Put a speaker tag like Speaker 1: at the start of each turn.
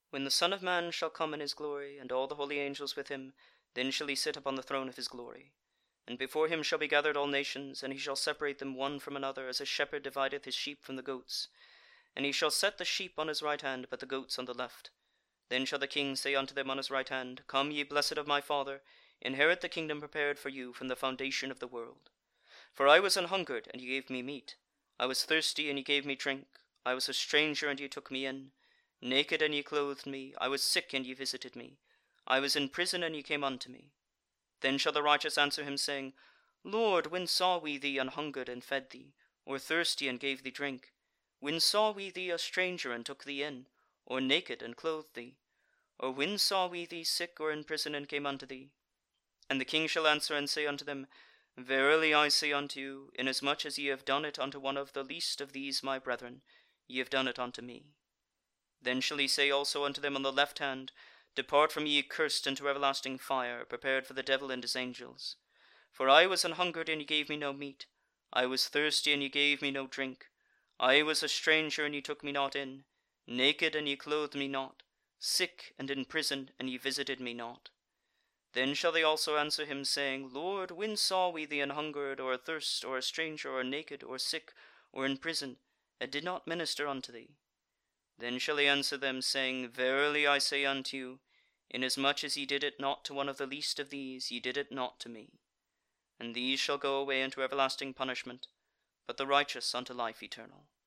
Speaker 1: When the Son of Man shall come in his glory, and all the holy angels with him, then shall he sit upon the throne of his glory. And before him shall be gathered all nations, and he shall separate them one from another, as a shepherd divideth his sheep from the goats. And he shall set the sheep on his right hand, but the goats on the left. Then shall the King say unto them on his right hand, Come, ye blessed of my Father, inherit the kingdom prepared for you from the foundation of the world. For I was an hungered, and ye gave me meat. I was thirsty, and ye gave me drink. I was a stranger, and ye took me in. Naked, and ye clothed me. I was sick, and ye visited me. I was in prison, and ye came unto me. Then shall the righteous answer him, saying, Lord, when saw we thee an hungered, and fed thee? Or thirsty, and gave thee drink? When saw we thee a stranger, and took thee in? Or naked, and clothed thee? Or when saw we thee sick, or in prison, and came unto thee? And the King shall answer and say unto them, Verily I say unto you, inasmuch as ye have done it unto one of the least of these my brethren, ye have done it unto me. Then shall he say also unto them on the left hand, Depart from me, cursed, into everlasting fire, prepared for the devil and his angels. For I was an hungered, and ye gave me no meat. I was thirsty, and ye gave me no drink. I was a stranger, and ye took me not in. Naked, and ye clothed me not. Sick, and in prison, and ye visited me not. Then shall they also answer him, saying, Lord, when saw we thee an hungered, or athirst, or a stranger, or naked, or sick, or in prison, and did not minister unto thee? Then shall he answer them, saying, Verily I say unto you, inasmuch as ye did it not to one of the least of these, ye did it not to me. And these shall go away into everlasting punishment, but the righteous unto life eternal.